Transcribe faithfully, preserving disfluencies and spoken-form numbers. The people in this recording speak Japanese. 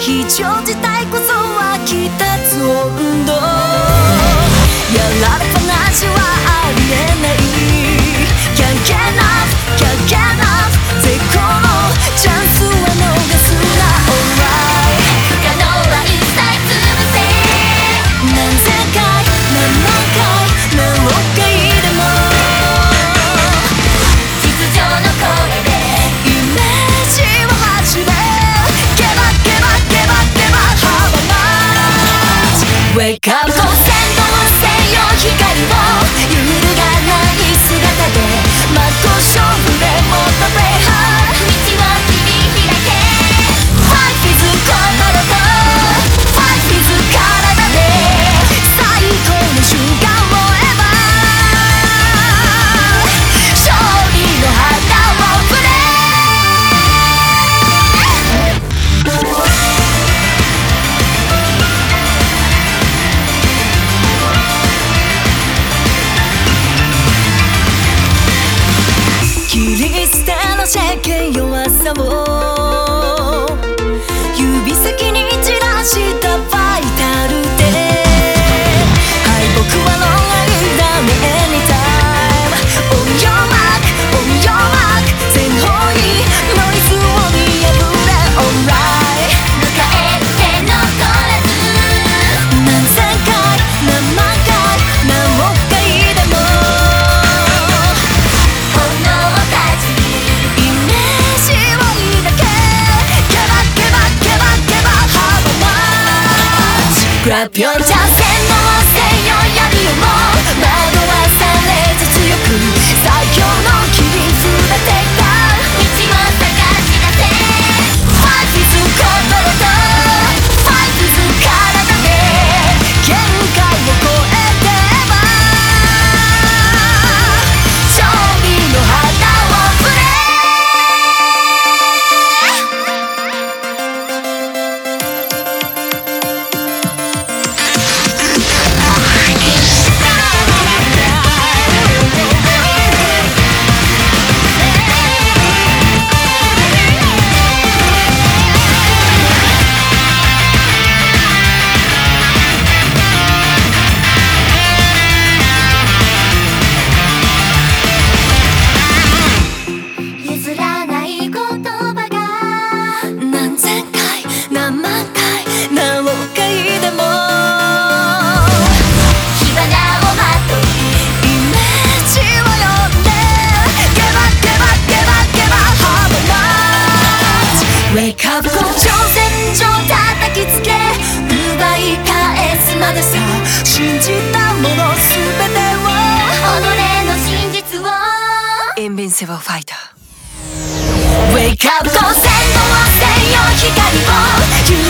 非常事態こそは来た温度やられっぱなしはありえない Can't get enough, can't get enough 絶好のチャンスは逃すな Alright 不可能は一切潰せ何千回何万回何億回でも秩序の声でイメージを走れ Give up, give up, give up, give up How much Wake up 光せよ光を揺るがない姿で真っ向勝負でもっとプレイハー道を切り開け Fight with 心と Fight with 体で最高の瞬間をエバ勝利の旗を振れ切り捨ての世間弱さを指先に散らしたファイタルで敗北はノーライダメ Anytime On your mark, on your mark 全方位ノイズを見破れ Alright 迎えて残らず何千回何万回何億回でもGrab your chance 洗脳せよ槍をも惑わされず強く最強の切り札でか道を探し出せ Fight with 心と Fight with 体で限界を超えてば勝利の旗を振れWake up 甲状腺上叩きつけ奪い返すまでさ信じたもの全てを己の真実を Invincible Fighter Wake up 光線のせよ光を